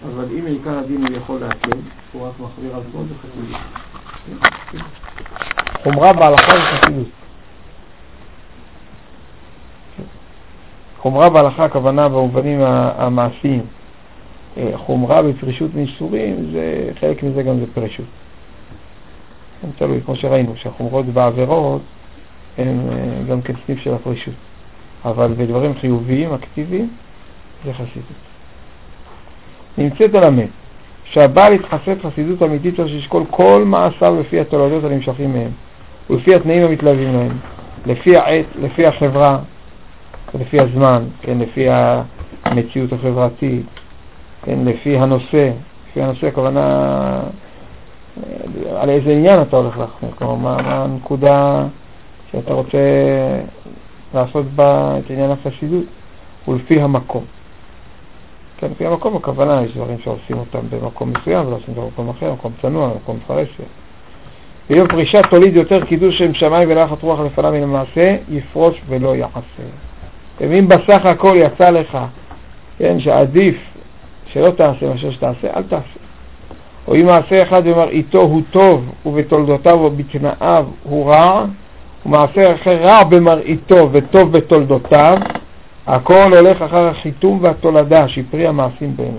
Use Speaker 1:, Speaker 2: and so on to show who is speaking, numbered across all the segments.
Speaker 1: אבל אם עיקר הדין הוא יכול להקל, הוא רק מחביר על עצמו, זה חסידות.
Speaker 2: חומרה בהלכה זה חסידות. חומרה בהלכה הכוונה במובנים המעשיים. חומרה בפרישות מאיסורים, זה חלק מזה גם זה פרישות. תלוי, כמו שראינו, שהחומרות בעבירות הם גם כן סניף של הפרישות. אבל בדברים חיוביים, אקטיביים, זה חסידות. נמצאת על המת, שהבעל יתחסד חסידות אמיתית צריך שישקול כל מעשיו לפי התולדות הנמשכים מהם, ולפי התנאים המתלווים להם, לפי העת, לפי החברה, לפי הזמן, כן, לפי המציאות החברתית, כן, לפי הנושא, הכוונה על איזה עניין אתה הולך להחמיר, כלומר מה הנקודה שאתה רוצה לעשות בה את עניין החסידות, ולפי המקום. כן, לפי המקום הכוונה יש דברים שעושים אותם במקום מסוים ולא עושים במקום אחר, מקום צנוע, מקום פרסיה. ואם פרישה תוליד יותר קידוש שם שמיים ולחת רוח לפניו מן המעשה, יפרוש ולא יעשה. ואם בסך הכל יצא לך, כן, שעדיף שלא תעשה מאשר שתעשה, אל תעשה. או אם מעשה אחד במראיתו הוא טוב ובתולדותיו או בתנאיו הוא רע, ומעשה אחר רע במראיתו וטוב בתולדותיו, הכל הולך אחר החיתום והתולדה שפרי המעשים באמת.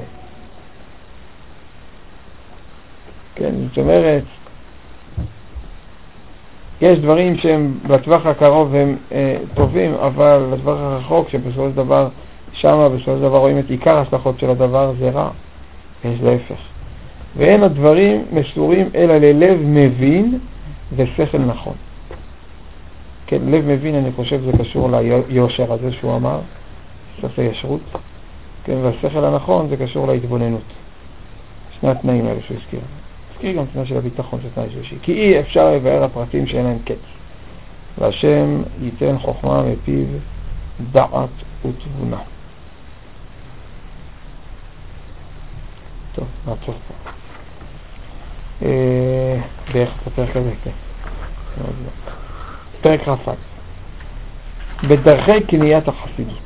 Speaker 2: כן, זאת אומרת, יש דברים שהם בטווח הקרוב הם טובים, אבל בטווח הרחוק שבסופו של דבר שמה בסופו של דבר רואים את עיקר ההשלכות של הדבר, זה רע. יש להפך. ואין הדברים מסורים אלא ללב מבין ושכל נכון. כן, לב מבין אני חושב זה קשור ליושר הזה שהוא אמר, שכל ישרות. כן, והשכל הנכון זה קשור להתבוננות. שני התנאים האלה שהוא הזכיר. הזכיר גם תנאי של הביטחון, זה תנאי שלישי. כי אי אפשר לבאר הפרטים שאין להם קץ. והשם ייתן חוכמה מפיו דעת ותבונה. טוב, נעצור פה. בערך את הפרק הזה, כן. פרק רפק. בדרכי קניית החסידות.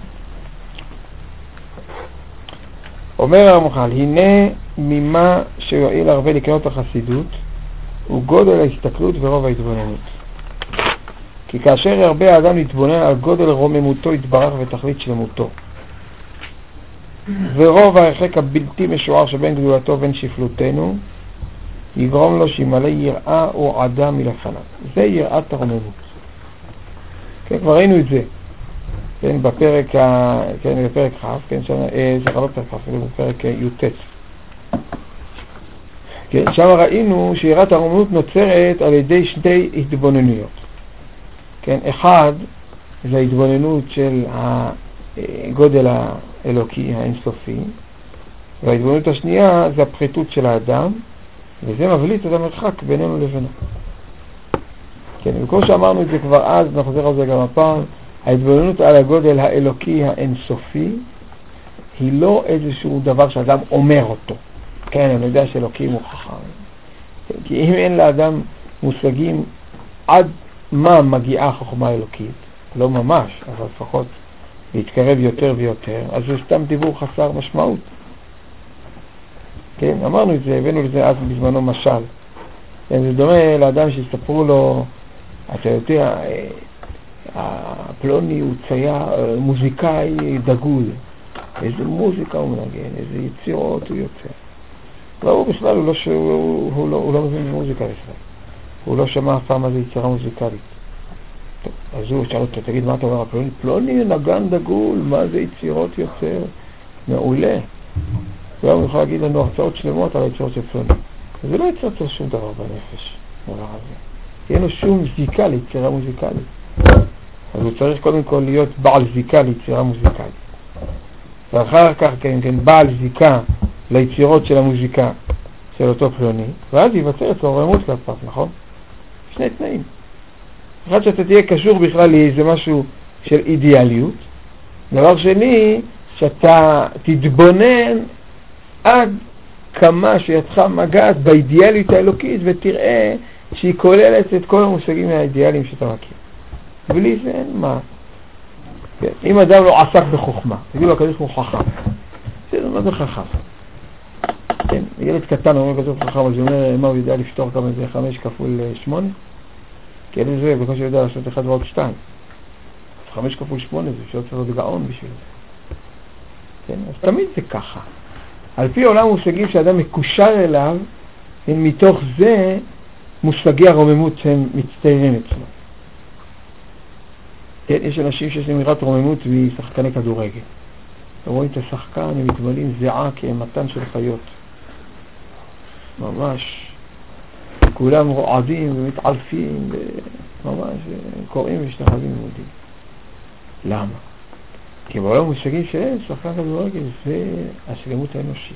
Speaker 2: אומר הרמח"ל, הנה ממה שיועיל הרבה לקנות החסידות, הוא גודל ההסתכלות ורוב ההתבוננות. כי כאשר הרבה האדם להתבונן על גודל רוממותו יתברך ותכלית שלמותו, ורוב ההרחק הבלתי משוער שבין גדולתו ובין שפלותנו, יגרום לו שימלא יראה או עדה מלפניו. זה יראת הרוממות. כן, כבר ראינו את זה. כן, בפרק כ', כן, זה לא פרק כ', זה בפרק י"ט. כן, שם ראינו שיראת הרוממות נוצרת על ידי שתי התבוננויות. כן, אחד זה ההתבוננות של הגודל האלוקי האינסופי, וההתבוננות השנייה זה הפחיתות של האדם, וזה מבליט את המרחק בינינו לבינו. כן, וכמו שאמרנו את זה כבר אז, נחזר על זה גם הפעם, ההתבוננות על הגודל האלוקי האינסופי היא לא איזשהו דבר שאדם אומר אותו. כן, אני יודע שאלוקים הוא חכם. כן, כי אם אין לאדם מושגים עד מה מגיעה חוכמה אלוקית, לא ממש, אבל לפחות להתקרב יותר ויותר, אז זה סתם דיבור חסר משמעות. כן, אמרנו את זה, הבאנו לזה אז בזמנו משל. כן, זה דומה לאדם שיספרו לו, אתה יודע, הפלוני הוא צייר, מוזיקאי דגול, איזה מוזיקה הוא מנגן, איזה יצירות הוא יוצר. לא, הוא בכלל, הוא לא מבין מוזיקה בכלל. הוא לא שמע אף פעם מה זה יצירה מוזיקלית. טוב, אז הוא שאל אותו, תגיד מה אתה אומר, פלוני נגן דגול, מה זה יצירות יוצר? מעולה. הוא יכול להגיד לנו הרצאות שלמות על היצירות של פלוני. זה לא יצר לו שום דבר בנפש, דבר הזה. אין לו שום זיקה ליצירה מוזיקלית. אז הוא צריך קודם כל להיות בעל זיקה ליצירה מוזיקלית. ואחר כך כן, בעל זיקה ליצירות של המוזיקה של אותו פלוני, ואז ייווצר את רוממות כלפיו, נכון? שני תנאים. אחד שאתה תהיה קשור בכלל לאיזה משהו של אידיאליות, דבר שני, שאתה תתבונן עד כמה שידך מגעת באידיאליות האלוקית ותראה שהיא כוללת את כל המושגים האידיאליים שאתה מכיר. בלי זה אין מה. אם אדם לא עסק בחוכמה, תגיד לו הקדוש הוא חכם. זה מה זה חכם? כן, ילד קטן אומר כזאת חכם, אז הוא אומר, מה הוא יודע לפתור כמה זה 5 כפול 8? כי ילד זה בקושי יודע לעשות 1 ועוד 2. אז 5 כפול 8 זה שעוד צריך להיות גאון בשביל זה. כן, אז תמיד זה ככה. על פי עולם מושגים שאדם מקושר אליו, מתוך זה מושגי הרוממות הם מצטיירים אצלו. כן, יש אנשים שיש להם יראת רוממות משחקני כדורגל. רואים את השחקן, הם מתמלאים זיעה כמתן של חיות. ממש. כולם רועדים ומתעלפים, ממש קוראים ושתחווים לימודים. למה? כי בעולם מושגים שיש, שחקן כדורגל זה השלמות האנושית.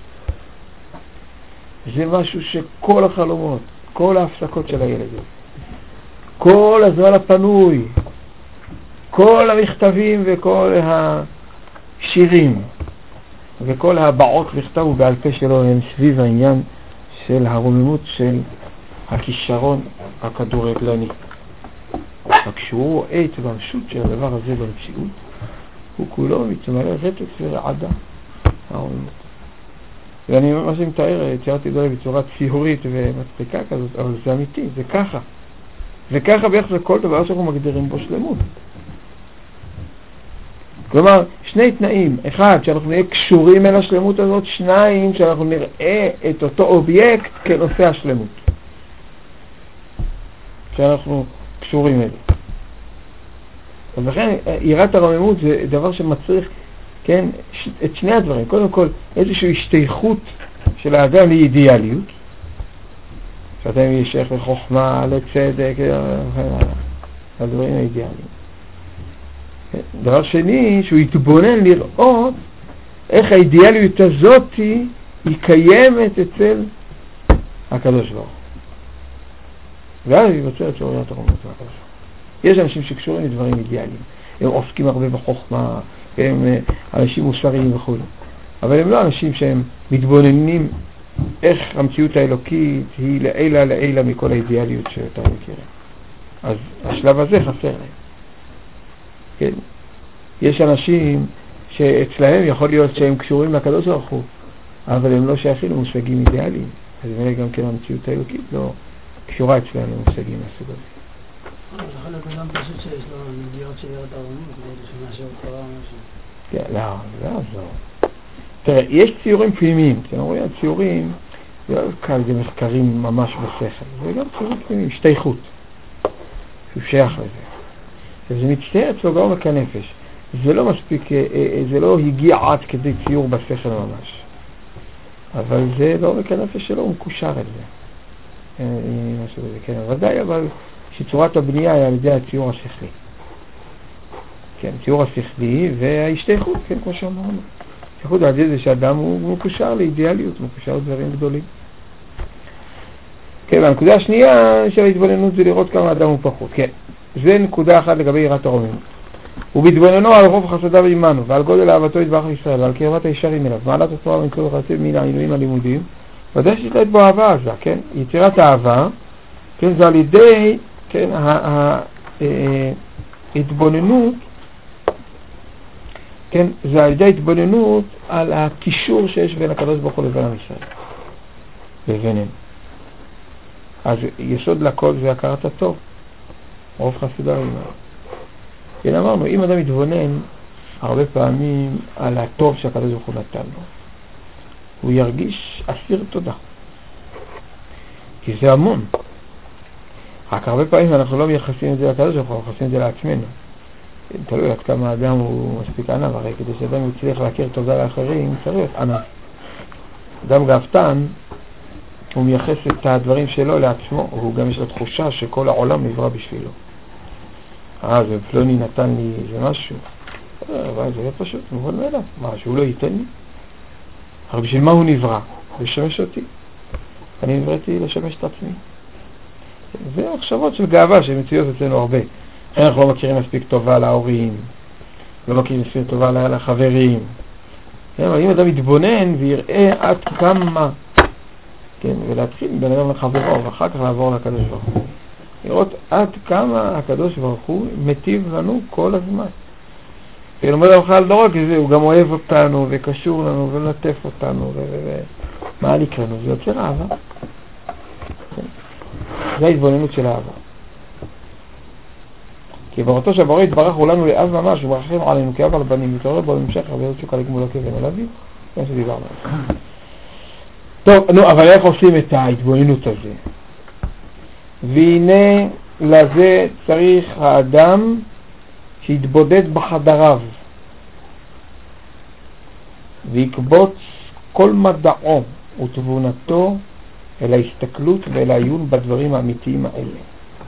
Speaker 2: זה משהו שכל החלומות, כל ההפסקות של הילד, כל הזמן הפנוי, כל המכתבים וכל השירים וכל הבעות בכתב ובעל פה שלו הם סביב העניין של הרוממות של הכישרון הכדורגלני. רק כשהוא רואה את הממשות של הדבר הזה במציאות, הוא כולו מתמלא רטט ורעדה הרוממות. ואני ממש מתאר, ציירתי דולי בצורה ציורית ומצחיקה כזאת, אבל זה אמיתי, זה ככה. וככה ביחס לכל דבר שאנחנו מגדירים בו שלמות. כלומר, שני תנאים. אחד, שאנחנו נהיה קשורים אל השלמות הזאת. שניים, שאנחנו נראה את אותו אובייקט כנושא השלמות. שאנחנו קשורים אליו. אז לכן, יראת הרוממות זה דבר שמצריך, כן, את שני הדברים. קודם כל, איזושהי השתייכות של האדם לאידיאליות. שאתם ישייך לחוכמה, לצדק, הדברים האידיאליים. דבר שני, שהוא יתבונן לראות איך האידיאליות הזאת היא קיימת אצל הקדוש ברוך הוא. ואז יבצע את שעוריית הרוממות של הקדוש ברוך הוא. יש אנשים שקשורים לדברים אידיאליים. הם עוסקים הרבה בחוכמה, הם אנשים מוסריים וכו'. אבל הם לא אנשים שהם מתבוננים איך המציאות האלוקית היא לעילה מכל האידיאליות שאתה מכירים. אז השלב הזה חסר להם. כן. יש אנשים שאצלהם יכול להיות שהם קשורים לקדוש ברוך הוא, אבל הם לא שייכים למושגים אידיאליים. אז זה גם כן המציאות האלוקית לא קשורה אצלהם למושגים מהסוג הזה.
Speaker 3: זה יכול להיות אדם פשוט שיש לו נגיעות של יראת הרוממות, שמאשר תורה או משהו.
Speaker 2: כן, לא. תראה, יש ציורים פנימיים, אתם רואים, הציורים, זה לא קל, זה מחקרים ממש בשכל, זה גם ציורים פנימיים, השתייכות, שהוא שייך לזה. זה מצטער אצלו בעומק הנפש, זה לא מספיק, זה לא הגיע עד כדי ציור בשכל ממש, אבל זה בעומק הנפש שלו, הוא מקושר את זה. משהו בזה, כן, ודאי, אבל שצורת הבנייה היא על ידי הציור השכלי. כן, ציור השכלי וההשתייכות, כן, כמו שאמרנו. השתייכות על ידי זה שאדם הוא מקושר לאידיאליות, הוא מקושר לדברים גדולים. כן, והנקודה השנייה של ההתבוננות זה לראות כמה אדם הוא פחות. כן, זה נקודה אחת לגבי יראת הרוממות. ובהתבוננו על רוב חסדיו עמנו, ועל גודל אהבתו יתברך לישראל, ועל קרבת הישרים אליו, מעלת התורה ומכל חסד מן העינויים הלימודיים, ודאי שתתלת בו אהבה עזה, כן? יצירת האהבה, כן, זה על ידי, כן, ההתבוננות, כן, זה על ידי התבוננות על הקישור שיש בין הקדוש ברוך הוא לבין עם ישראל, לבינינו. אז יסוד לכל זה הכרת הטוב, רוב חסדיו עמנו. כן, אמרנו, אם אדם מתבונן הרבה פעמים על הטוב שהקדוש ברוך הוא נתן לו, הוא ירגיש אסיר תודה. כי זה המון. רק הרבה פעמים אנחנו לא מייחסים את זה לקדוש ברוך הוא, אנחנו מייחסים את זה לעצמנו. תלוי עד כמה אדם הוא מספיק ענב, הרי כדי שאדם יצליח להכיר תודה לאחרים, צריך להיות ענב. אדם גאוותן, הוא מייחס את הדברים שלו לעצמו, הוא גם יש לו תחושה שכל העולם נברא בשבילו. זה פלוני נתן לי איזה משהו. אבל זה לא פשוט, מובן מאליו. מה, שהוא לא ייתן לי? אבל בשביל מה הוא נברא? לשמש אותי. אני נבראתי לשמש את עצמי. זה מחשבות של גאווה שמציעות אצלנו הרבה. אנחנו לא מכירים מספיק טובה להורים, לא מכירים מספיק טובה לחברים. אבל אם אדם יתבונן ויראה עד כמה, כן, ולהתחיל בין אדם לחברו, ואחר כך לעבור לקדוש ברוך הוא. לראות עד כמה הקדוש ברוך הוא מטיב לנו כל הזמן. ולומד המחל לא רק זה, הוא גם אוהב אותנו וקשור לנו ולטף אותנו מה הנקרנות? זה יוצר אהבה. זה ההתבוננות של האהבה. כי בראותו שהבורא יתברך הוא לנו לאב ממש, וברכים עלינו כאב על בנים, ותעורר בו במשך הרבה תשוקה לגמול הכבן על אביו, כמו שדיברנו. טוב, נו, אבל איך עושים את ההתבוננות הזה? והנה לזה צריך האדם שיתבודד בחדריו, ויקבוץ כל מדעו ותבונתו אל ההסתכלות ואל העיון בדברים האמיתיים האלה.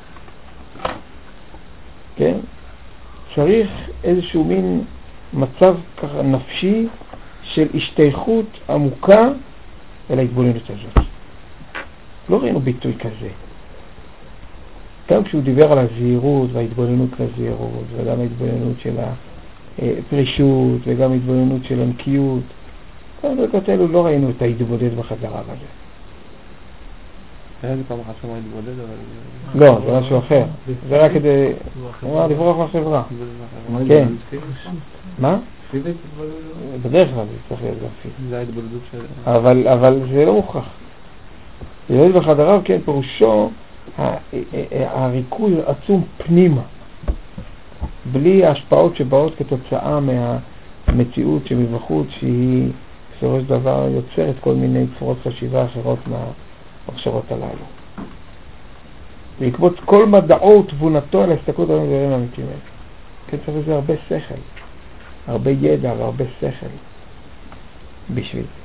Speaker 2: כן? צריך איזשהו מין מצב ככה נפשי של השתייכות עמוקה אל ההתבוננות הזאת. לא ראינו ביטוי כזה. גם כשהוא דיבר על הזהירות וההתבוננות לזהירות, וגם ההתבוננות של הפרישות, וגם ההתבוננות של הנקיות, כל הדקות האלו לא ראינו את ההתבודד בחדריו הזה.
Speaker 1: היה לי פעם אחת שמה להתבודד, אבל...
Speaker 2: לא, זה משהו אחר. זה רק כדי... לברוח מהחברה. כן. מה? בדרך כלל זה צריך להיות גם פיזית.
Speaker 1: זה ההתבודדות של...
Speaker 2: אבל זה לא מוכרח. להתבודד בחדריו, כן, פירושו הריכוז עצום פנימה. בלי ההשפעות שבאות כתוצאה מהמציאות שמבחוץ, שהיא בסופו של דבר יוצרת כל מיני צורות חשיבה אחרות המחשבות הללו. ויקבוץ כל מדעו ותבונתו על ההסתכלות על הדברים האמיתיים האלה. כן, צריך לזה הרבה שכל, הרבה ידע והרבה שכל בשביל זה.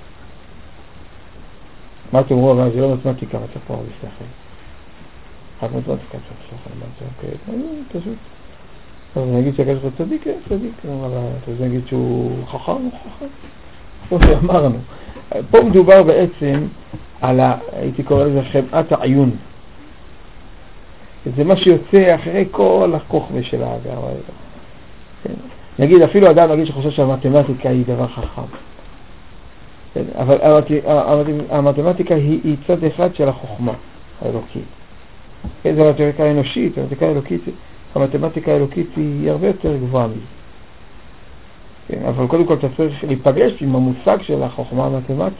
Speaker 2: מה אתם אומרים? אבל זה לא מתמטיקה, מה צריך פה הרבה שכל. רק מתמטיקה צריך שכל, מה צריך? פשוט. אז נגיד שהקדוש ברוך הוא צדיק, כן, צדיק. אז נגיד שהוא חכם, הוא חכם. כמו שאמרנו. פה מדובר בעצם על, הייתי קורא לזה חמאת העיון. זה מה שיוצא אחרי כל הכוכבה של האגר. נגיד, אפילו אדם נגיד שחושב שהמתמטיקה היא דבר חכם. אבל המתמטיקה היא צד אחד של החוכמה האלוקית. זו מתמטיקה אנושית, המתמטיקה האלוקית היא הרבה יותר גבוהה מזה. אבל קודם כל אתה צריך להיפגש עם המושג של החוכמה המתמטית.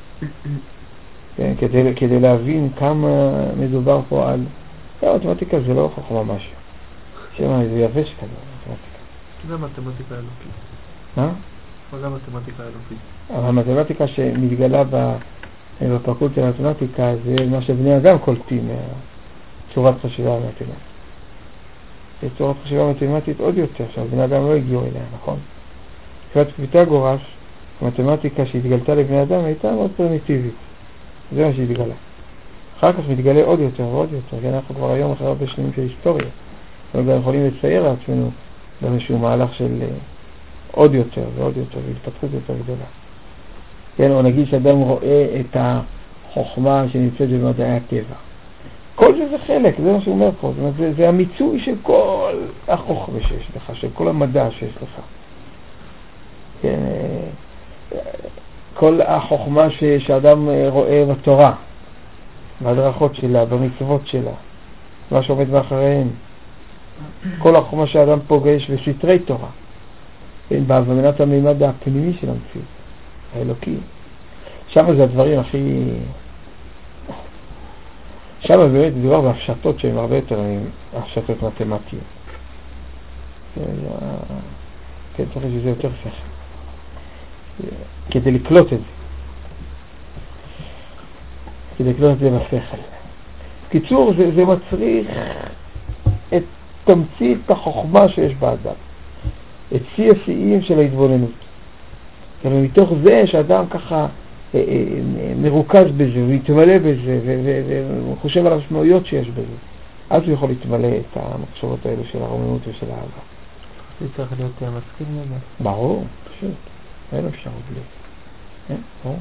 Speaker 2: כדי להבין כמה מדובר פה על... המתמטיקה זה לא חוכמה משהו. זה יבש כזה, המתמטיקה.
Speaker 1: זה המתמטיקה האלוקית.
Speaker 2: מה?
Speaker 1: מה זה המתמטיקה האלוקית?
Speaker 2: המתמטיקה שמתגלה בפקולטה של המתמטיקה זה מה שבני אדם קולטים צורת חשיבה המתמטית. זה צורת חשיבה מתמטית עוד יותר, שבני אדם לא הגיעו אליה, נכון? מבחינת פיתגורס, המתמטיקה שהתגלתה לבני אדם הייתה מאוד פרימיטיבית. זה מה שהתגלה. אחר כך מתגלה עוד יותר ועוד יותר, כי אנחנו כבר היום אחרי הרבה שנים של היסטוריה. אנחנו גם יכולים לצייר לעצמנו באיזשהו מהלך של עוד יותר ועוד יותר, והתפתחות יותר גדולה. כן, או נגיד שאדם רואה את החוכמה שנמצאת במדעי הטבע. כל זה חלק, זה מה שהוא אומר פה. זאת אומרת, זה המיצוי של כל החוכמה שיש לך, של כל המדע שיש לך. כן, כל החוכמה שאדם רואה בתורה, בהדרכות שלה, במצוות שלה, מה שעומד מאחריהם. כל החוכמה שאדם פוגש בסתרי תורה, בהבנת המימד הפנימי של המציאות, האלוקי. שם זה הדברים הכי... שם באמת מדובר בהפשטות שהן הרבה יותר הפשטות מתמטיות. כן, צריך שזה יותר שכל. כדי לקלוט את זה. כדי לקלוט את זה בשכל. קיצור, זה מצריך את תמצית החוכמה שיש באדם. את שיא השיאים של ההתבוננות. ומתוך זה שאדם ככה מרוכז בזה, ומתמלא בזה, וחושב על המשמעויות שיש בזה, אז הוא יכול להתמלא את המחשבות האלו של הרוממות ושל האהבה.
Speaker 1: זה צריך להיות מסכים לזה?
Speaker 2: ברור, פשוט. אין אפשר בלי. ברור.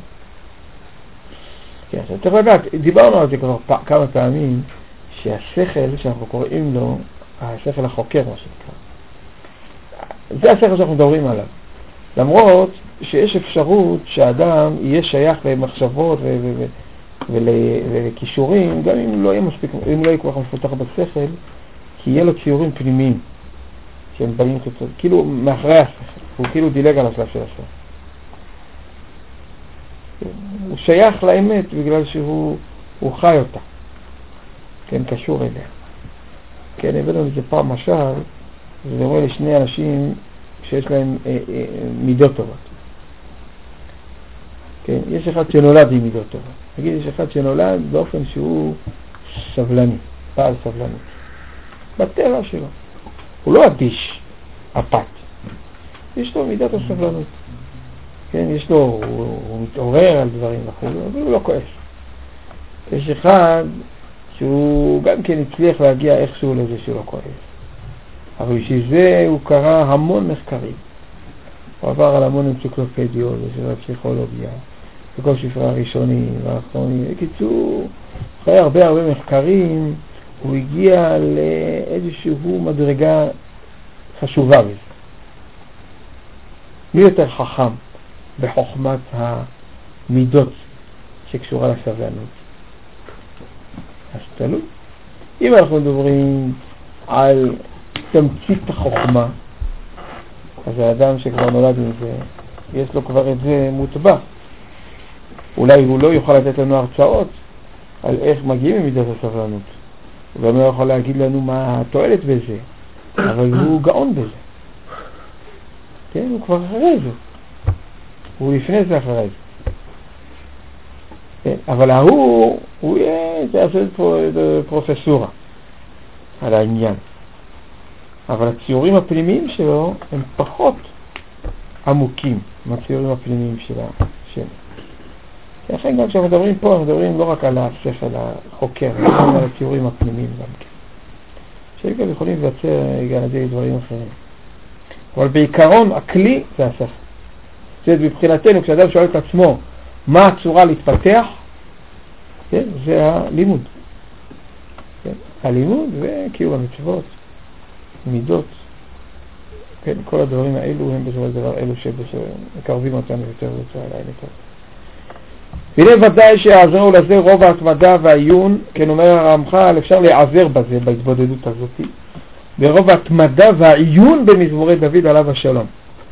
Speaker 2: כן, צריך לדעת, דיברנו על זה כבר כמה פעמים, שהשכל שאנחנו קוראים לו, השכל החוקר, מה שנקרא. זה השכל שאנחנו מדברים עליו. למרות שיש אפשרות שהאדם יהיה שייך למחשבות ולכישורים, גם אם לא יהיה מספיק, אם לא יהיה כל כך מפותח בשכל, כי יהיה לו ציורים פנימיים שהם באים כאילו מאחרי השכל, הוא כאילו דילג על השלב של השכל. הוא שייך לאמת בגלל שהוא חי אותה. כן, קשור אליה. כן, הבאנו את זה פעם משל, זה דומה לשני אנשים שיש להם מידות טובות. כן, יש אחד שנולד עם מידות טובות. נגיד, יש אחד שנולד באופן שהוא סבלני, בעל סבלני. בטבע שלו. הוא לא אדיש, אפת. יש לו מידת הסבלנות. כן, יש לו, הוא מתעורר על דברים וכו', אבל הוא לא כועס. יש אחד שהוא גם כן הצליח להגיע איכשהו לזה שהוא לא כועס. אבל בשביל זה הוא קרא המון מחקרים. הוא עבר על המון אנציקלופדיות, וספרי פסיכולוגיה, וכל ספרי הראשונים והאחרונים. בקיצור, אחרי הרבה מחקרים, הוא הגיע לאיזשהו מדרגה חשובה בזה. מי יותר חכם בחוכמת המידות שקשורה לסבלנות? אז תלוי. אם אנחנו מדברים על תמצית החוכמה, אז האדם שכבר נולד עם זה, יש לו כבר את זה מוטבע. אולי הוא לא יוכל לתת לנו הרצאות על איך מגיעים ממידת הסבלנות. הוא גם לא יכול להגיד לנו מה התועלת בזה, אבל הוא גאון בזה. כן, הוא כבר אחרי זה. הוא לפני זה אחרי זה. כן, אבל הוא יעשה פרופסורה על העניין. אבל הציורים הפנימיים שלו הם פחות עמוקים מהציורים הפנימיים שלנו. לכן גם כשאנחנו מדברים פה, אנחנו מדברים לא רק על השכל החוקר, אלא על הציורים הפנימיים גם כן. שגם יכולים לבצר גם על זה דברים אחרים. אבל בעיקרון הכלי זה השכל. זאת אומרת, מבחינתנו, כשאדם שואל את עצמו מה הצורה להתפתח, כן, זה הלימוד. כן, הלימוד וקיום המצוות, מידות. כן, כל הדברים האלו הם בסופו של דבר אלו שמקרבים אותנו יותר ויותר על האמת. והנה ודאי שיעזרו לזה רוב ההתמדה והעיון, כן אומר הרמח"ל, אפשר להיעזר בזה, בהתבודדות הזאת, ברוב ההתמדה והעיון במזמורי דוד עליו השלום,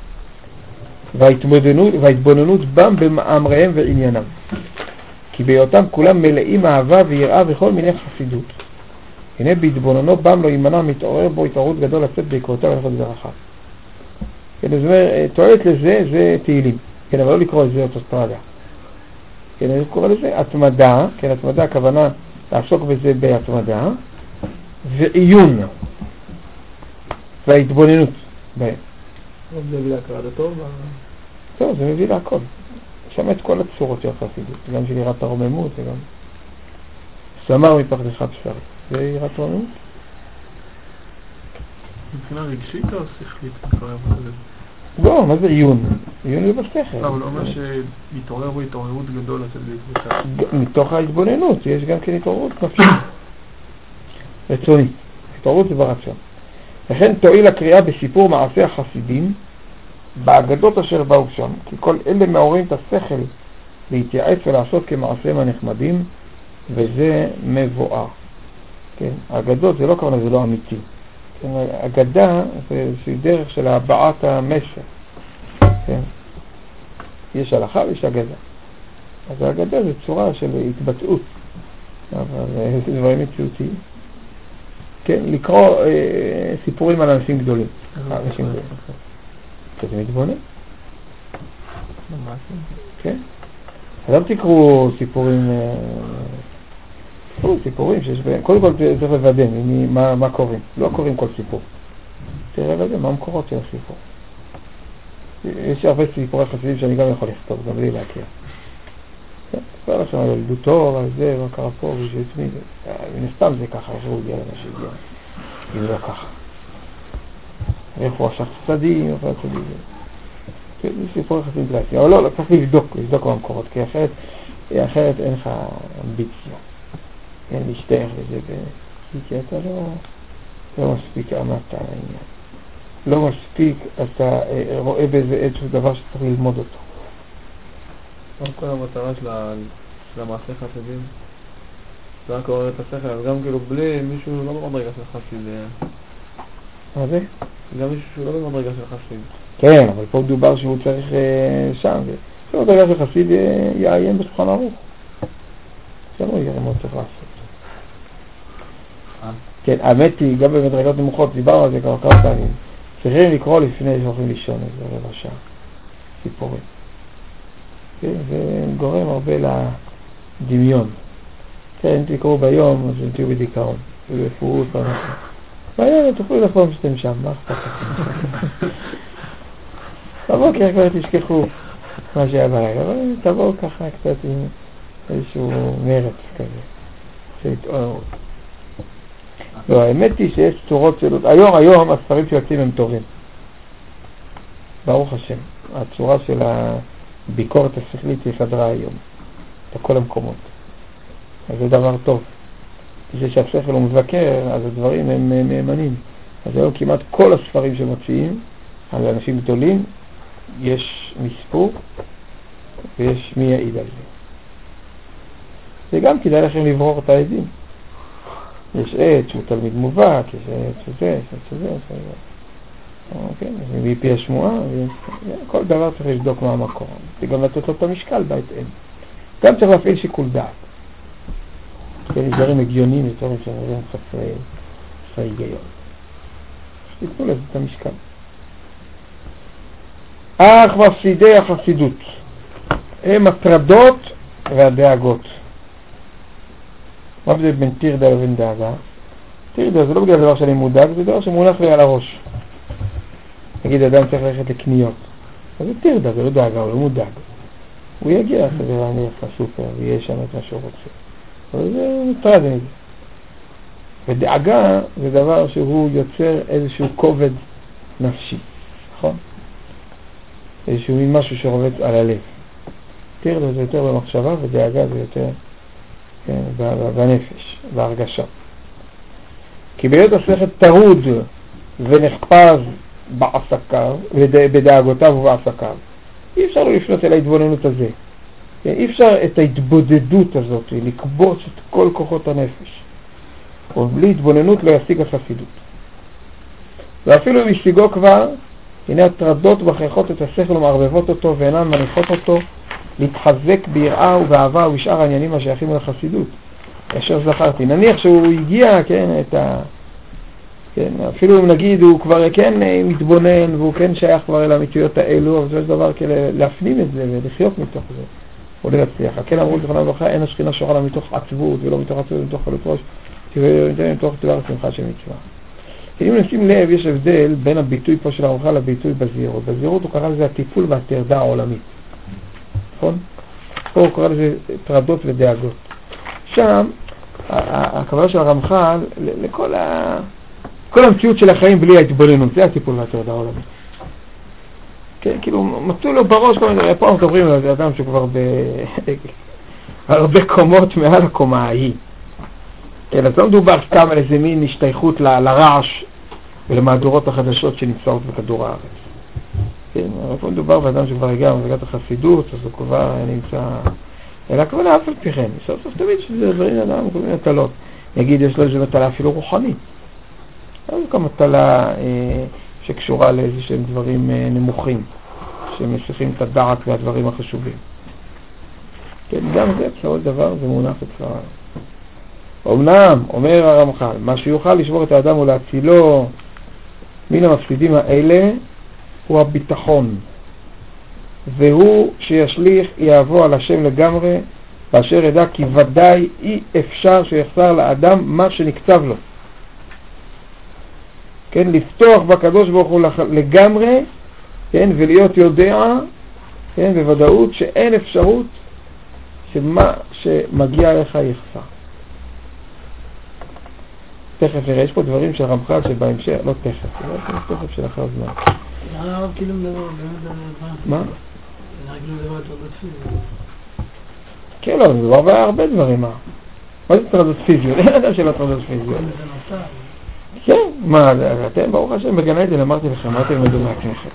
Speaker 2: וההתבוננות בם במאמריהם ועניינם, כי בהיותם כולם מלאים אהבה ויראה וכל מיני חסידות. הנה בהתבוננו בם לא יימנע מתעורר בו התעוררות גדול לצאת בעקבותיו ולכות בדרכיו. כן, זאת אומרת, תועלת לזה זה תהילים, כן, אבל לא לקרוא את זה אוטוסטרדה. כן, אני קורא לזה התמדה, כן, התמדה הכוונה לעסוק בזה בהתמדה, ועיון, וההתבוננות בהם.
Speaker 1: זה מביא להכרת הטוב?
Speaker 2: טוב, זה מביא להכל. שם את כל הצורות של החסידות, גם של יראת הרוממות, וגם סמר מפחדך בשרי. זה יראת הרוממות?
Speaker 1: מבחינה רגשית או שכלית?
Speaker 2: לא, מה זה עיון? עיון זה בשכל.
Speaker 1: אבל הוא אומר שיתעורר בו התעוררות גדול לצאת בעקבותיו.
Speaker 2: מתוך ההתבוננות, יש גם כן התעוררות נפשית. רצונית. התעוררות זה ברצון. לכן תועיל הקריאה בסיפור מעשי החסידים, באגדות אשר באו שם, כי כל אלה מעוררים את השכל להתייעץ ולעשות כמעשיהם הנחמדים, וזה מבואר. כן, האגדות זה לא כמובן, זה לא אמיתי. כן, אגדה זה איזושהי דרך של הבעת המסר. כן. יש הלכה ויש אגדה. אז האגדה זה צורה של התבטאות, אבל זה דברים מציאותיים. כן, לקרוא סיפורים על אנשים גדולים. אנשים גדולים. אתה מתבונן? כן. אז אל תקראו סיפורים שיש בהם, קודם כל צריך לוודא מה קוראים, לא קוראים כל סיפור. צריך לוודא מה המקורות של הסיפור. יש הרבה סיפורי חסידים שאני גם יכול לכתוב, גם בלי להכיר. כבר לכם על ילדותו, על זה, מה קרה פה, ושעצמי, ונסתם זה ככה, איך הוא הגיע למה שהגיע, אם לא ככה. איך הוא עשה צדדים, איך הוא עשה צדדים. זה סיפורי חסידים קלאסיים, אבל לא, צריך לבדוק במקורות, כי אחרת אין לך אמביציה. אין להשתייך לזה, כי אתה לא מספיק עמת העניין. לא מספיק, אתה רואה באיזה איזשהו דבר שצריך ללמוד אותו.
Speaker 1: גם כל המטרה של המעשה חסידים, זה רק עורר את השכל, אז גם כאילו בלי מישהו לא במדרגה של חסיד.
Speaker 2: מה זה?
Speaker 1: גם מישהו שהוא לא במדרגה של חסיד.
Speaker 2: כן, אבל פה דובר שהוא צריך שם, זה עוד רגע שחסיד יעיין בשולחן ערוך. זה לא יראה מה צריך לעשות. כן, האמת היא, גם במדרגות נמוכות, דיברנו על זה כמה פעמים. צריכים לקרוא לפני שהולכים לישון, זה רבע שעה. סיפורים. כן, זה גורם הרבה לדמיון. כן, אם תקראו ביום, אז תהיו בדיכאון. ובפרוט, ביום, תוכלו לחלום שאתם שם, מה אכפת לכם? בבוקר כבר תשכחו מה שהיה בלילה, אבל תבואו ככה קצת עם איזשהו מרץ כזה, שהתעוררות. לא, האמת היא שיש צורות של... היום הספרים שיוצאים הם טובים. ברוך השם. הצורה של הביקורת השכלית היא סדרה היום. בכל המקומות. אז זה דבר טוב. זה שהשכל הוא מבקר, אז הדברים הם נאמנים. אז היום כמעט כל הספרים שמוציאים, על אנשים גדולים, יש מספור, ויש מי יעיד על זה. וגם כדאי לכם לברור את העדים. יש עד שהוא תלמיד מובהק, יש עד שזה, כן, אז מפי השמועה, כל דבר צריך לבדוק מה המקור. וגם לתת לו את המשקל בהתאם. גם צריך להפעיל שיקול דעת. כן, דברים הגיוניים, דברים שנראים חסרי היגיון. שתיתנו לזה את המשקל. אך מפסידי החסידות הם הטרדות והדאגות. מה זה בין תירדה לבין דאגה? תירדה זה לא בגלל דבר שאני מודאג, זה דבר שמונח לי על הראש. נגיד, אדם צריך ללכת לקניות. אז זה תירדה, זה לא דאגה, הוא לא מודאג. הוא יגיע, סדר אני אלך לסופר, ויהיה שם את מה שהוא רוצה. אבל זה מטרד מזה. ודאגה זה דבר שהוא יוצר איזשהו כובד נפשי, נכון? איזשהו מין משהו שרובץ על הלב. תירדה זה יותר במחשבה, ודאגה זה יותר כן, בנפש, בהרגשה. כי בהיות השכל טרוד ונחפז בעסקיו, בדאגותיו ובעסקיו, אי אפשר לו לפנות אל ההתבוננות הזה. אי אפשר את ההתבודדות הזאת, לקבוץ את כל כוחות הנפש. ובלי התבוננות לא ישיג החסידות. ואפילו אם ישיגו כבר, הנה הטרדות מכריחות את השכל ומערבבות אותו ואינן מניחות אותו להתחזק ביראה ובאהבה ובשאר העניינים השייכים לחסידות. אשר זכרתי. נניח שהוא הגיע, כן, כן, אפילו אם נגיד הוא כבר כן מתבונן והוא כן שייך כבר אל האמיתויות האלו, אבל זה דבר להפנים את זה ולחיות מתוך זה. או להצליח. כן אמרו זכרונה לברכה, אין השכינה שורה לה מתוך עצבות ולא מתוך עצבות ומתוך חלות ראש, מתוך דבר שמחה של מצווה. אם נשים לב, יש הבדל בין הביטוי פה של הרמח"ל לביטוי בזהירות. בזהירות הוא קרא לזה הטיפול והטרדה העולמית. נכון? פה הוא קרא לזה טרדות ודאגות. שם, הכוונה של הרמח"ל, כל המציאות של החיים בלי ההתבוננות, זה הטיפול והטרדה העולמית. כן, כאילו, מצאו לו בראש, פה אנחנו מדברים על זה אדם שכבר הרבה קומות מעל הקומה ההיא. כן, אז לא מדובר סתם על איזה מין השתייכות לרעש ולמהדורות החדשות שנמצאות בכדור הארץ. כן, אבל פה מדובר באדם שכבר הגיע למדרגת החסידות, אז הוא כבר נמצא... אלא כבר אף על פי כן, סוף סוף תמיד שזה דברים אדם, כל מיני מטלות. נגיד, יש לו איזו מטלה אפילו רוחנית. אז גם מטלה שקשורה לאיזה שהם דברים נמוכים, שמסיכים את הדעת והדברים החשובים. כן, גם זה, בסופו של דבר, זה מונח אצלנו. אמנם, אומר הרמח"ל, מה שיוכל לשבור את האדם ולהצילו מן המפסידים האלה הוא הביטחון, והוא שישליך יעבור על השם לגמרי, באשר ידע כי ודאי אי אפשר שיחסר לאדם מה שנקצב לו. כן, לפתוח בקדוש ברוך הוא לגמרי, כן, ולהיות יודע, כן, בוודאות שאין אפשרות שמה שמגיע לך יחסר. תכף נראה, יש פה דברים של רמח"ל שבהמשך, לא תכף של אחר זמן.
Speaker 3: הרב כאילו מדבר באמת על...
Speaker 2: מה?
Speaker 3: כאילו מדבר על טרדות פיזיות.
Speaker 2: כן, לא, מדובר בהרבה דברים, מה? מה זה טרדות פיזיות? אין אדם של טרדות פיזיות.
Speaker 3: זה נוצר.
Speaker 2: כן, מה, אתם ברוך השם בגן עדן, אמרתי לכם, מה אתם מדברים מהכנסת?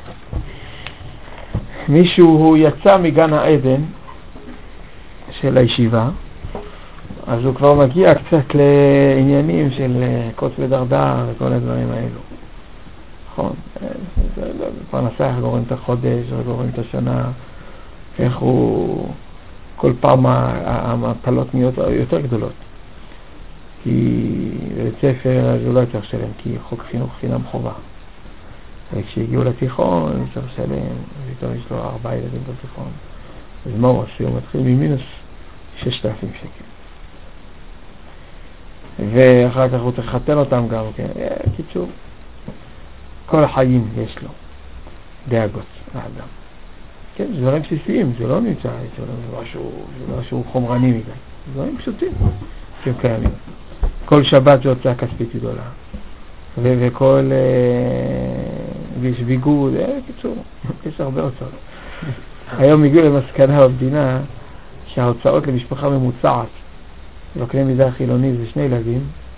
Speaker 2: מישהו יצא מגן העדן של הישיבה, אז הוא כבר מגיע קצת לעניינים של קוץ ודרדר וכל הדברים האלו. נכון? פרנסה איך גורם את החודש, איך גורם את השנה, איך הוא, כל פעם המפלות נהיות יותר גדולות. כי בבית ספר אז הוא לא יותר שלם, כי חוק חינוך חינם חובה. וכשהגיעו לתיכון, צריך לשלם, אז יש לו 4 ילדים בתיכון. אז מה הוא עושה? הוא מתחיל ממינוס 6,000 שקל. ואחר כך הוא צריך לחתן אותם גם, כן? קיצור, כל החיים יש לו דאגות לאדם. כן, זה דברים בסיסיים, זה לא נמצא, זה משהו חומרני מדי. זה דברים פשוטים שהם קיימים. כל שבת זה הוצאה כספית גדולה. וכל יש ביגוד, קיצור, יש הרבה הוצאות. היום הגיעו למסקנה במדינה שההוצאות למשפחה ממוצעת בקנה מידה חילוני זה 2 ילדים,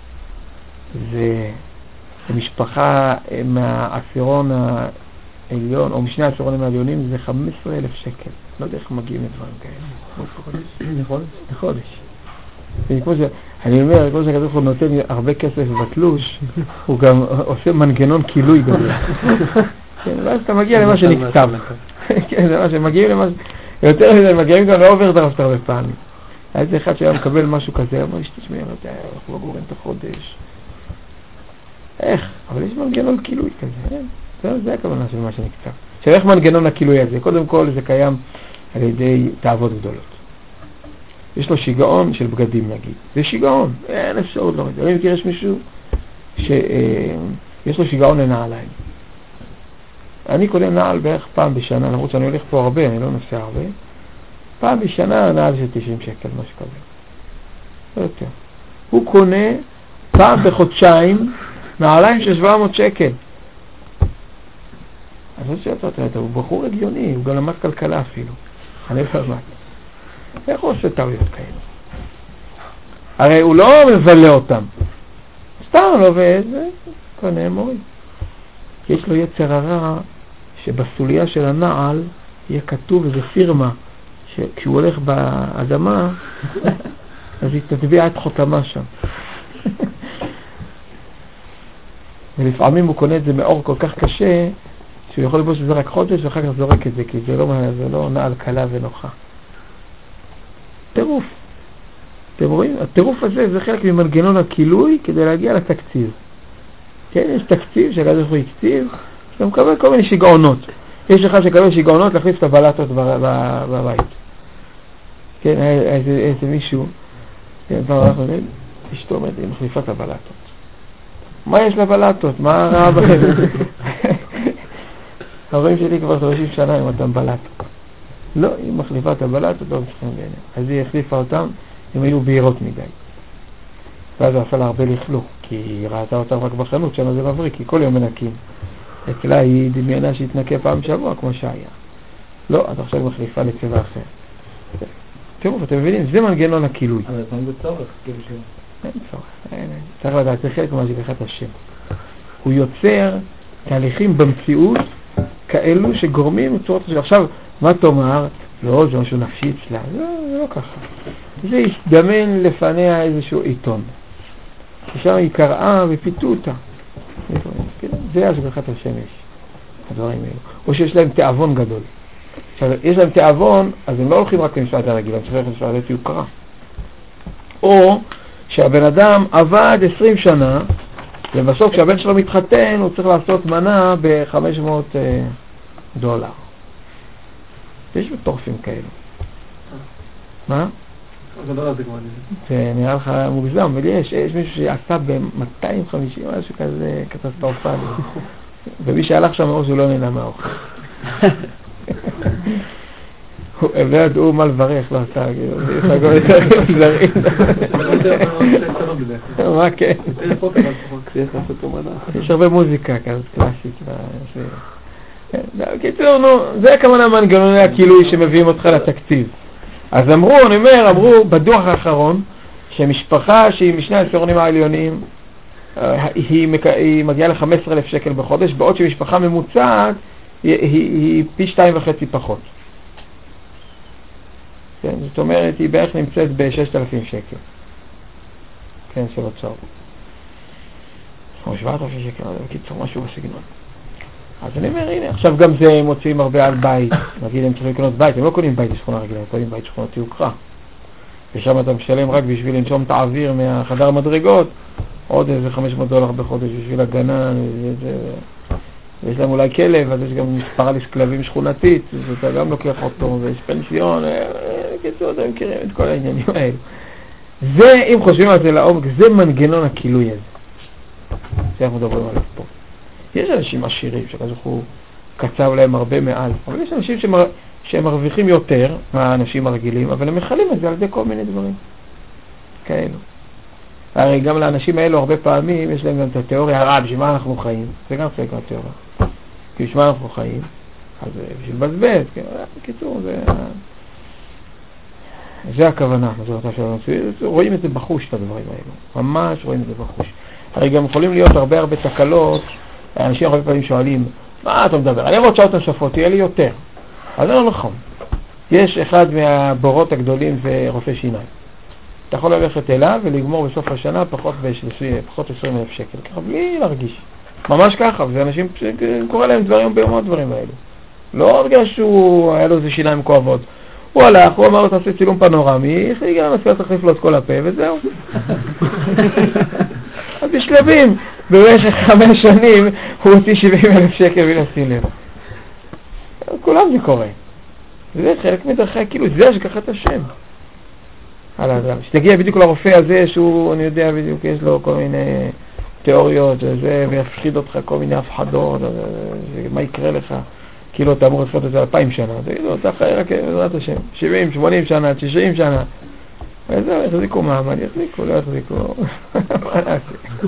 Speaker 2: ומשפחה מהעשירון העליון או משני העשירונים העליונים זה 15,000 שקל. לא יודע איך מגיעים לדברים כאלה. לחודש. אני אומר, כמו שהקדוש ברוך הוא נותן הרבה כסף בתלוש, הוא גם עושה מנגנון כילוי גדול. ואז אתה מגיע למה שנכתב. כן, זה מה שמגיעים למה יותר מזה, מגיעים גם לאוברדרפט הרבה פעמים. היה איזה אחד שהיה מקבל משהו כזה, אמר, תשמע, לא יודע, אנחנו לא גורם את החודש. איך? אבל יש מנגנון כילוי כזה, זה הכוונה של מה שנכתב. עכשיו, איך מנגנון הכילוי הזה? קודם כל, זה קיים על ידי תאוות גדולות. יש לו שיגעון של בגדים נגיד. זה שיגעון, אין אפשרות לא. אני מכיר יש מישהו שיש לו שיגעון לנעליים. אני קונה נעל בערך פעם בשנה, למרות שאני הולך פה הרבה, אני לא נוסע הרבה. פעם בשנה נעל של 90 שקל, משהו כזה. לא יותר. הוא קונה פעם בחודשיים נעליים של 700 שקל. אז לא שאתה יודע, הוא בחור הגיוני, הוא גם למד כלכלה אפילו. אני לא למד. איך הוא עושה טעויות כאלה? הרי הוא לא מבלה אותם. סתם לא ואיזה, קונה מוריד. יש לו יצר הרע שבסוליה של הנעל יהיה כתוב איזה פירמה שכשהוא הולך באדמה אז היא תטביע את חותמה שם. ולפעמים הוא קונה את זה מאור כל כך קשה שהוא יכול לבוש את זה רק חודש ואחר כך זורק את זה כי זה לא נעל קלה ונוחה. טירוף. אתם רואים? הטירוף הזה זה חלק ממנגנון הכילוי כדי להגיע לתקציב. כן, יש תקציב שהקדוש ברוך הוא הקציב, אתה מקבל כל מיני שיגעונות. יש אחד שקבל שיגעונות להחליף את הבלטות בבית. כן, איזה מישהו, אשתו אומרת, היא מחליפה את הבלטות. מה יש לבלטות? מה רע בכם? ההורים שלי כבר 30 שנה עם אותם בלטות. לא, היא מחליפה את הבלטות, לא מצליחים בעניין. אז היא החליפה אותם, הם היו בהירות מדי. ואז הוא עשה לה הרבה לכלוך, כי היא ראתה אותם רק בחנות, שם זה מבריק, כי כל יום מנקים. אצלה היא דמיינה שהתנקה פעם שבוע, כמו שהיה. לא, אז עכשיו היא מחליפה לצבע אחר. תראו, אתם מבינים, זה מנגנון הכילוי.
Speaker 1: אבל זה בצורך, כאילו שלא.
Speaker 2: אין צורך, צריך לדעת, זה חלק מהשגחת השם. הוא יוצר תהליכים במציאות כאלו שגורמים לצורת השם. עכשיו, מה תאמר? לא, זה משהו נפשי אצלה. זה לא ככה. זה ישדמן לפניה איזשהו עיתון. ששם היא קראה ופיתו אותה. זה השגחת השמש, הדברים האלו. או שיש להם תאבון גדול. עכשיו, יש להם תאבון, אז הם לא הולכים רק למשפט הרגיל, הם צריכים ללכת למשפט יוקרה. או שהבן אדם עבד 20 שנה, ובסוף כשהבן שלו מתחתן, הוא צריך לעשות מנה $500. יש מטורפים כאלו. מה? זה נראה לך מוגזם, אבל יש מישהו שעשה ב-250 משהו כזה קטסטרופלי. ומי שהלך שם מראש הוא לא נהנה מהאוכל. הם לא ידעו מה לברך, לא עשה, יפגעו יותר זרים. מה כן? יש הרבה מוזיקה כזאת קלאסית. קיצור, זה כמובן מנגנוני הכילוי שמביאים אותך לתקציב. אז אמרו בדוח האחרון שמשפחה שהיא משני העשירונים העליונים היא מגיעה ל-15,000 שקל בחודש, בעוד שמשפחה ממוצעת היא פי 2.5 פחות. כן, זאת אומרת, היא בערך נמצאת ב-6,000 שקל. כן, של הוצאות. או 7,000 שקל, בקיצור, משהו בסגנון. אז אני אומר, הנה, עכשיו גם זה הם מוצאים הרבה על בית. נגיד, הם צריכים לקנות בית, הם לא קונים בית בשכונה רגילה, הם קונים בית שכונות יוקרה. ושם אתה משלם רק בשביל לנשום את האוויר מהחדר מדרגות, עוד איזה $500 בחודש בשביל הגנה, ויש להם אולי כלב, אז יש גם מספר כלבים שכונתית, אז אתה גם לוקח אותו, ויש פנסיון, קיצור, אתם מכירים את כל העניינים האלו. זה, אם חושבים על זה לעומק, זה מנגנון הכילוי הזה. שאנחנו מדברים עליו פה. יש אנשים עשירים שכזכו קצב להם הרבה מעל, אבל יש אנשים שהם מרוויחים יותר מהאנשים הרגילים, אבל הם מחלים את זה על זה כל מיני דברים כאלו. הרי גם לאנשים האלו הרבה פעמים יש להם גם את התיאוריה, בשביל מה אנחנו חיים? זה גם חלק מהתיאוריה. כי בשביל מה אנחנו חיים? אז בשביל בזבז, קיצור, זה הכוונה, רואים את זה בחוש, את הדברים האלו. ממש רואים את זה בחוש. הרי גם יכולים להיות הרבה תקלות, האנשים הרבה פעמים שואלים, מה אתה מדבר? אני רוצה שעות נוספות, תהיה לי יותר. אז זה לא נכון. יש אחד מהבורות הגדולים זה רופא שיניים. אתה יכול ללכת אליו ולגמור בסוף השנה פחות 20,000 שקל, ככה בלי להרגיש. ממש ככה, וזה אנשים שקורא להם דברים ביום הדברים האלו. לא בגלל שהוא היה לו איזה שיניים כואבות. הוא הלך, הוא אמר לו תעשה צילום פנורמי, גם הספירה תחליף לו את כל הפה וזהו. אז בשלבים, במשך 5 שנים הוא הוציא 70,000 שקל ולשים לב. כולם זה קורה. זה חלק מדרכי הכאילו, זה השגחת השם. על האדם. שתגיע בדיוק לרופא הזה שהוא, אני יודע בדיוק, יש לו כל מיני תיאוריות וזה, ויפחיד אותך כל מיני הפחדות, מה יקרה לך? כאילו אתה אמור לפחות את זה 2,000 שנה. תגידו, אתה חי רק בעזרת השם. 70, 80 שנה, 90 שנה. וזהו, יחזיקו מעמד, יחזיקו, לא יחזיקו. מה נעשה?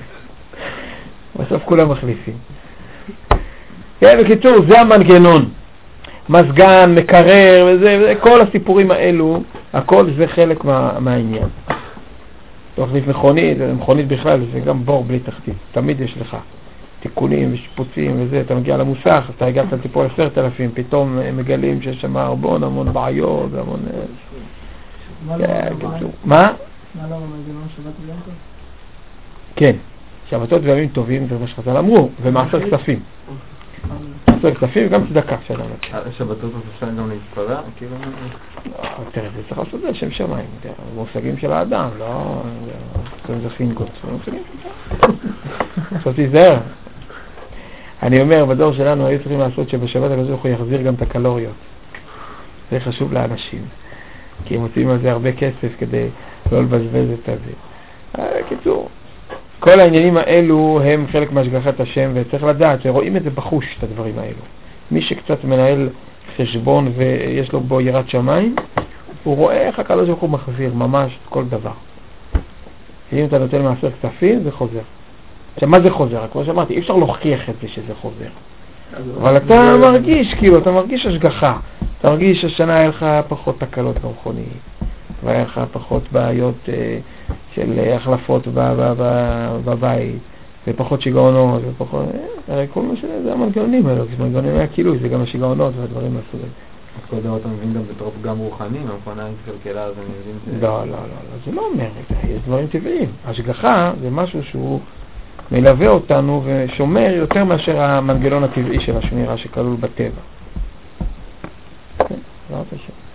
Speaker 2: בסוף כולם מחליפים. כן, בקיצור, זה המנגנון. מזגן, מקרר וזה, כל הסיפורים האלו, הכל זה חלק מהעניין. אתה מחליף מכונית בכלל, זה גם בור בלי תחתית. תמיד יש לך תיקונים ושיפוצים וזה, אתה מגיע למוסך, אתה הגעת לטיפול 10,000, פתאום מגלים שיש שם המון בעיות, המון...
Speaker 3: מה?
Speaker 2: מה
Speaker 3: לא המנגנון שבת ויום טוב?
Speaker 2: כן, שבתות וימים טובים זה מה שחז"ל אמרו, ומעשר כספים. מעשר כספים וגם צדקה שלנו.
Speaker 1: שבתות אפשר גם להתפרע?
Speaker 2: תראה, זה צריך לעשות זה שם שמיים, מושגים של האדם, לא... זה חינגות, זה מושגים של האדם. עכשיו תיזהר. אני אומר, בדור שלנו היו צריכים לעשות שבשבת הגזור הוא יחזיר גם את הקלוריות. זה חשוב לאנשים. כי הם מוצאים על זה הרבה כסף כדי לא לבזבז את זה. קיצור, כל העניינים האלו הם חלק מהשגחת השם, וצריך לדעת שרואים את זה בחוש, את הדברים האלו. מי שקצת מנהל חשבון ויש לו בו יראת שמיים, הוא רואה איך הקדוש ברוך הוא מחזיר ממש כל דבר. אם אתה נותן מעשר כספים, זה חוזר. עכשיו, מה זה חוזר? כמו שאמרתי, אי אפשר להוכיח את זה שזה חוזר. אבל אתה מרגיש, כאילו, אתה מרגיש השגחה. אתה מרגיש שהשנה היה לך פחות תקלות במכונית, והיה לך פחות בעיות של החלפות בבית, ופחות שיגעונות, ופחות... הרי כל מה שזה, זה המנגנונים האלו, כשמנגנונים היה כאילו, זה גם השיגעונות והדברים מהסוג הזה.
Speaker 1: אז כל דבר אתה מבין גם בתור פגם רוחני, המכונה התקלקלה, אז אני מבין...
Speaker 2: לא, זה לא אומר את זה, יש דברים טבעיים. השגחה זה משהו שהוא מלווה אותנו ושומר יותר מאשר המנגנון הטבעי של השמירה שכלול בטבע. כן, לא אתה שם.